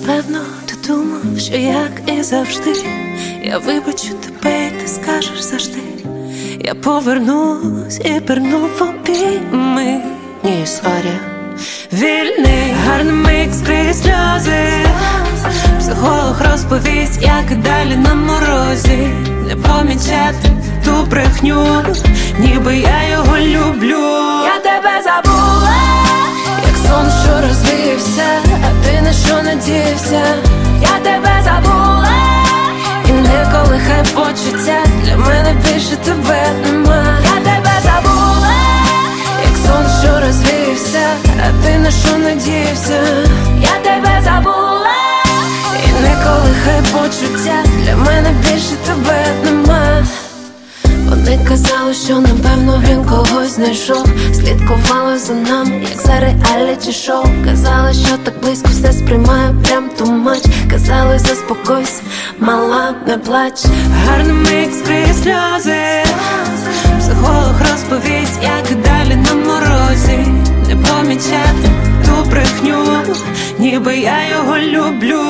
Напевно, ти думав, що як і завжди я вибачу тебе, і ти скажеш завжди. Я повернусь і пірну в обійми. Ні, сорі, вільний, гарний мікс крізь сльози. Психолог розповість, як і далі на морозі. Не помічати ту брехню, ніби я його люблю. Я тебе забула, як сон, що розвівся, а ти на що надіявся. Я тебе забула, і не колихай почуття, для мене більше тебе нема. Я тебе забула, як сон, що розвівся, а ти на що надіявся. Я тебе забула, і не колихай почуття, для мене більше тебе нема. Вони казали, що напевно він когось знайшов. Слідкували за нами, як за реаліті шоу. Казали, що так близько все сприймає прям too much. Казали, заспокойся, мала, не плач. Гарний мікс крізь сльози. Психолог розповість, як і далі на морозі. Не помічати ту брехню, ніби я його люблю.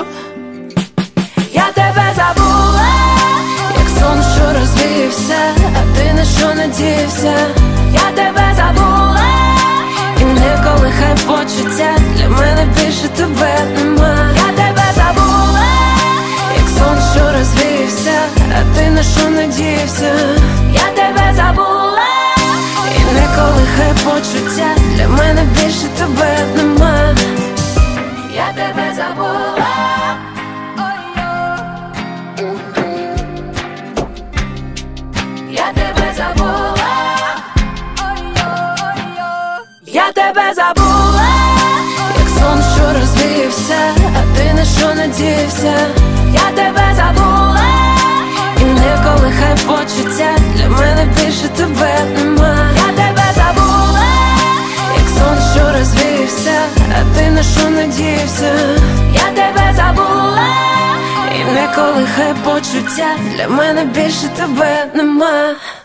Я тебе забула, як сон, що розвівся, а ти на що надіявся. Я тебе забула, і не колихай почуття, для мене більше тебе нема. Я тебе забула, як сон, що розвівся, а ти на що надіявся. Я тебе забула, і не колихай почуття, для мене більше тебе нема. Я тебе забула. Я тебе забула. Я тебе забула, як сон, що розвівся, а ти на що надіявся. Я тебе забула, і не колихай почуття, для мене більше тебе нема. Я тебе забула, як сон, що розвівся, а ти на що надіявся. Я тебе забула, і не колихай почуття, для мене більше тебе нема.